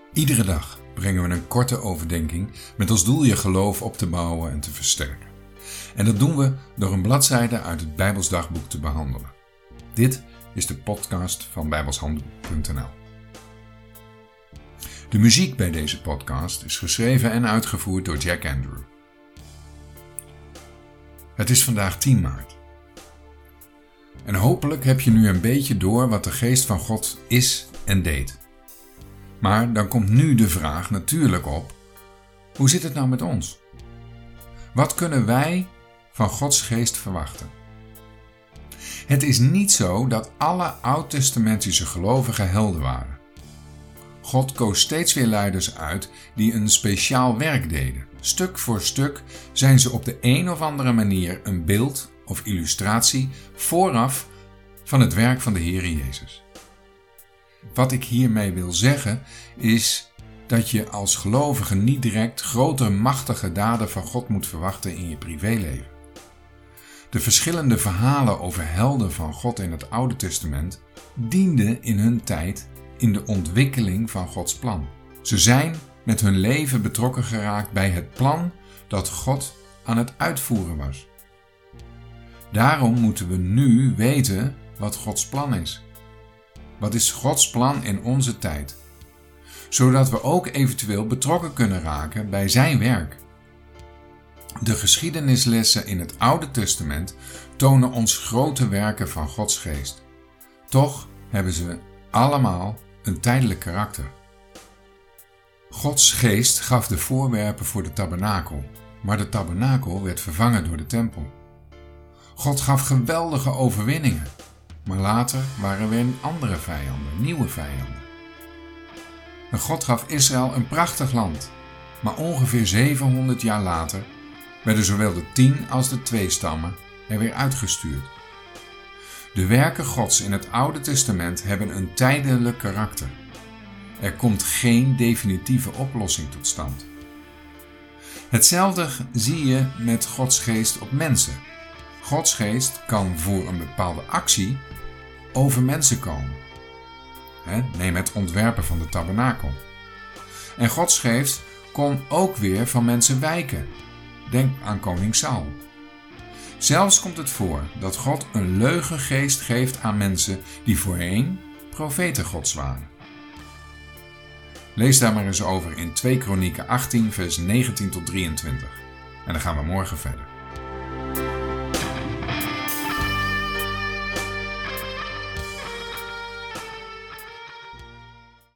Iedere dag brengen we een korte overdenking met als doel je geloof op te bouwen en te versterken. En dat doen we door een bladzijde uit het Bijbels dagboek te behandelen. Dit is de podcast van bijbelshandboek.nl. De muziek bij deze podcast is geschreven en uitgevoerd door Jack Andrew. Het is vandaag 10 maart. En hopelijk heb je nu een beetje door wat de geest van God is en deed. Maar dan komt nu de vraag natuurlijk op: hoe zit het nou met ons? Wat kunnen wij van Gods geest verwachten? Het is niet zo dat alle oud-testamentische gelovigen helden waren. God koos steeds weer leiders uit die een speciaal werk deden. Stuk voor stuk zijn ze op de een of andere manier een beeld of illustratie vooraf van het werk van de Heere Jezus. Wat ik hiermee wil zeggen is dat je als gelovige niet direct grote machtige daden van God moet verwachten in je privéleven. De verschillende verhalen over helden van God in het Oude Testament dienden in hun tijd in de ontwikkeling van Gods plan. Ze zijn met hun leven betrokken geraakt bij het plan dat God aan het uitvoeren was. Daarom moeten we nu weten wat Gods plan is. Wat is Gods plan in onze tijd? Zodat we ook eventueel betrokken kunnen raken bij zijn werk. De geschiedenislessen in het Oude Testament tonen ons grote werken van Gods geest. Toch hebben ze allemaal een tijdelijk karakter. Gods geest gaf de voorwerpen voor de tabernakel, maar de tabernakel werd vervangen door de tempel. God gaf geweldige overwinningen, maar later waren er weer andere vijanden, nieuwe vijanden. En God gaf Israël een prachtig land, maar ongeveer 700 jaar later werden zowel de 10 als de 2 stammen er weer uitgestuurd. De werken Gods in het Oude Testament hebben een tijdelijk karakter. Er komt geen definitieve oplossing tot stand. Hetzelfde zie je met Gods geest op mensen. Gods geest kan voor een bepaalde actie over mensen komen. Neem het ontwerpen van de tabernakel. En Gods geest kon ook weer van mensen wijken. Denk aan koning Saul. Zelfs komt het voor dat God een leugengeest geeft aan mensen die voorheen profeten Gods waren. Lees daar maar eens over in 2 Kronieken 18 vers 19 tot 23. En dan gaan we morgen verder.